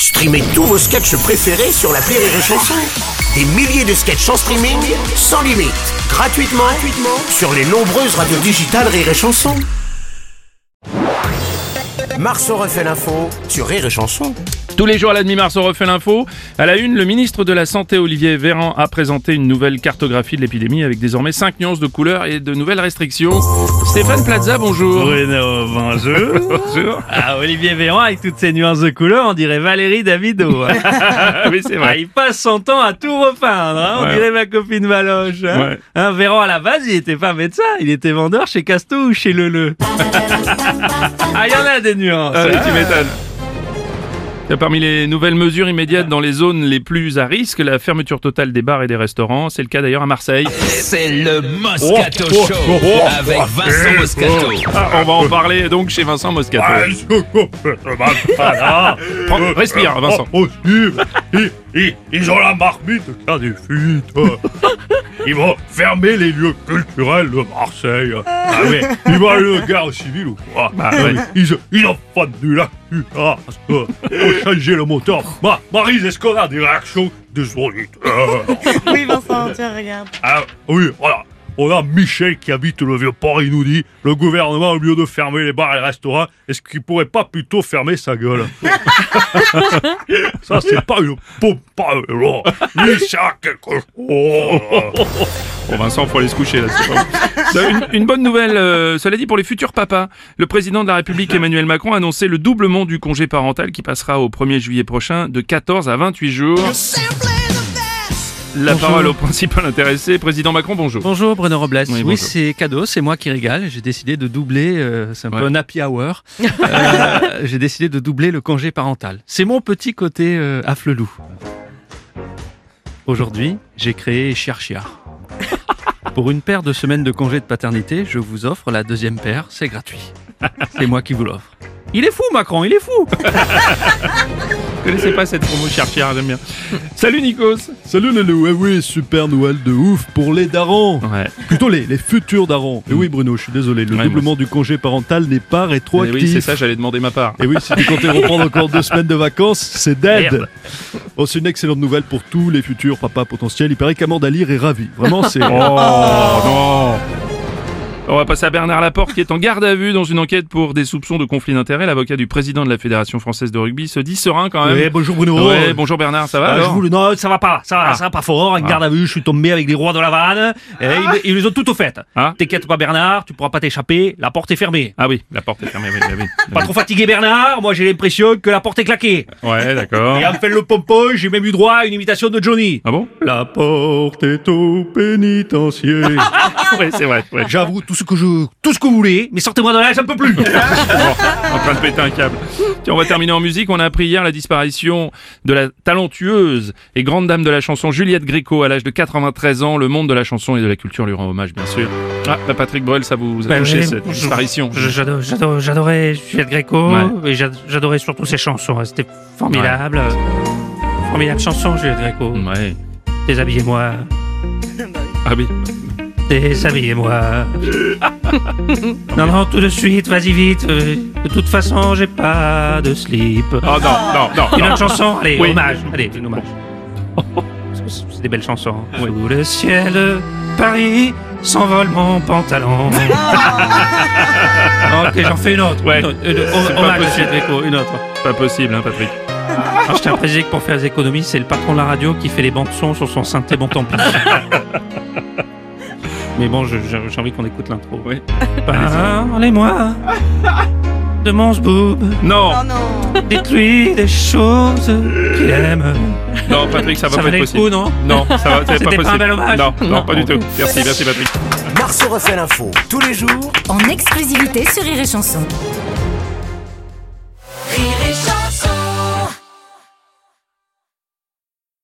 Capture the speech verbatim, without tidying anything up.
Streamez tous vos sketchs préférés sur l'appli Rire et Chanson. Des milliers de sketchs en streaming, sans limite, gratuitement, gratuitement sur les nombreuses radios digitales Rire et Chanson. Marceau refait l'info sur Rire et Chanson. Tous les jours à la demi-mars, on refait l'info. À la une, le ministre de la Santé, Olivier Véran, a présenté une nouvelle cartographie de l'épidémie avec désormais cinq nuances de couleurs et de nouvelles restrictions. Stéphane Plaza, bonjour. Bruno, bonjour. Bonjour. Ah, Olivier Véran, avec toutes ces nuances de couleurs, on dirait Valérie Davido. Hein. Oui, c'est vrai. Ah, il passe son temps à tout repeindre, hein. On Ouais. dirait ma copine Valoche. Hein. Ouais. Hein, Véran, à la base, il était pas médecin, il était vendeur chez Casto ou chez Leleu. Ah, il y en a des nuances. Ah, hein. tu m'étonnes. Parmi les nouvelles mesures immédiates dans les zones les plus à risque, la fermeture totale des bars et des restaurants. C'est le cas d'ailleurs à Marseille. C'est le Moscato Show avec Vincent Moscato. Ah, on va en parler donc chez Vincent Moscato. Prends- respire, Vincent. Possible. Ils, ils, ils ont la marmite car des fuites. Ils vont fermer les lieux culturels de Marseille. Ah oui. Ils vont aller au guerre civile ou quoi? Bah, ouais. Ils, ils ont fendu la culasse. Pour changer le moteur. Ma, Maryse, est-ce qu'on a des réactions des auditeurs? Oui, Vincent, tiens, regarde. Ah oui, voilà. On a Michel qui habite le Vieux-Port, il nous dit le gouvernement, au lieu de fermer les bars et les restaurants, est-ce qu'il pourrait pas plutôt fermer sa gueule? Ça, c'est pas une pompe à vélo. Il sert quelque chose. Bon, Vincent, faut aller se coucher là. C'est pas... une, une bonne nouvelle, euh, cela dit pour les futurs papas. Le président de la République Emmanuel Macron a annoncé le doublement du congé parental qui passera au premier juillet prochain de quatorze à vingt-huit jours. La Bonjour. parole au principal intéressé. Président Macron, bonjour. Bonjour Bruno Robles. Oui, Oui, bonjour. c'est cadeau, c'est moi qui régale. J'ai décidé de doubler, euh, c'est un Ouais. peu un happy hour. Euh, j'ai décidé de doubler le congé parental. C'est mon petit côté euh, afflelou. Aujourd'hui, j'ai créé Chiar Chiar. Pour une paire de semaines de congé de paternité, je vous offre la deuxième paire, c'est gratuit. C'est moi qui vous l'offre. Il est fou Macron, il est fou. Je connaissais pas cette promo Chiar Chiar, j'aime bien. Salut Nikos. Salut Lelou, eh oui, super Noël de ouf pour les darons. Ouais. Plutôt les, les futurs darons. Et oui Bruno, je suis désolé, le Ouais, doublement du congé parental n'est pas Eh rétroactif. oui, c'est ça, j'allais demander ma part. Et oui, si tu comptais reprendre encore deux semaines de vacances, c'est dead. Merde. Oh, c'est une excellente nouvelle pour tous les futurs papas potentiels. Il paraît qu'Amanda Lear est ravie. Vraiment, c'est... Oh non. On va passer à Bernard Laporte qui est en garde à vue dans une enquête pour des soupçons de conflit d'intérêts. L'avocat du président de la Fédération française de rugby se dit serein quand même. Ouais, bonjour Bruno. Ouais, bonjour Bernard, ça va Ah, alors je voulais- non, ça va pas, ça va, Ah. ça va pas fort. En Ah. garde à vue, je suis tombé avec les rois de la vanne. Et ils, ils les ont toutes faites. Ah. T'inquiète pas, Bernard, tu pourras pas t'échapper. La porte est fermée. Ah oui, la porte est fermée. Oui, oui, oui. Pas trop fatigué, Bernard. Moi, j'ai l'impression que la porte est claquée. Ouais, d'accord. Et en fait le pompon, j'ai même eu droit à une imitation de Johnny. Ah bon? La porte est au pénitencier. Oui, c'est vrai. Ouais. J'avoue tout ce que je, tout ce que vous voulez, mais sortez-moi de là, j'en peux plus. Bon, en train de péter un câble. Tiens, on va terminer en musique. On a appris hier la disparition de la talentueuse et grande dame de la chanson Juliette Gréco à l'âge de quatre-vingt-treize ans. Le monde de la chanson et de la culture lui rend hommage, bien sûr. Ah, bah, Patrick Bruel, ça vous a Ben, touché oui, cette je- disparition? je- j'ado- j'ado- J'adorais Juliette Gréco, Ouais. et j'ad- j'adorais surtout ses chansons. C'était formidable. Formidable chanson, Juliette Gréco. Ouais. Déshabillez-moi. Ah oui. Déshabillez-moi. Non, non, tout de suite, vas-y vite. euh, De toute façon, j'ai pas de slip. Oh non, non, non. Une non. autre chanson, allez, Oui. hommage. Allez, une hommage. Parce que C'est des belles chansons. Sous le ciel, Paris, s'envole mon pantalon. Ok, j'en fais une autre. Ouais. Une autre, une- C'est pas hommage à possible. Juliette Gréco, une autre. Pas possible, hein, Patrick. Alors, je tiens à préciser que pour faire des économies, c'est le patron de la radio qui fait les bandes son sur son synthé, bon tant pis. Mais bon, je- je- j'ai envie qu'on écoute l'intro. Oui. Parlez-moi de mon zboob. Non, Oh non. Dites-lui des choses qu'il aime. non, Patrick, ça va Ça pas valait être le possible. coup, non Non, ça va, c'est C'était pas pas possible. un bel hommage Non, non, Non. pas du tout. Merci, merci Patrick. Marceau refait l'info tous les jours En exclusivité sur Rire et Chanson.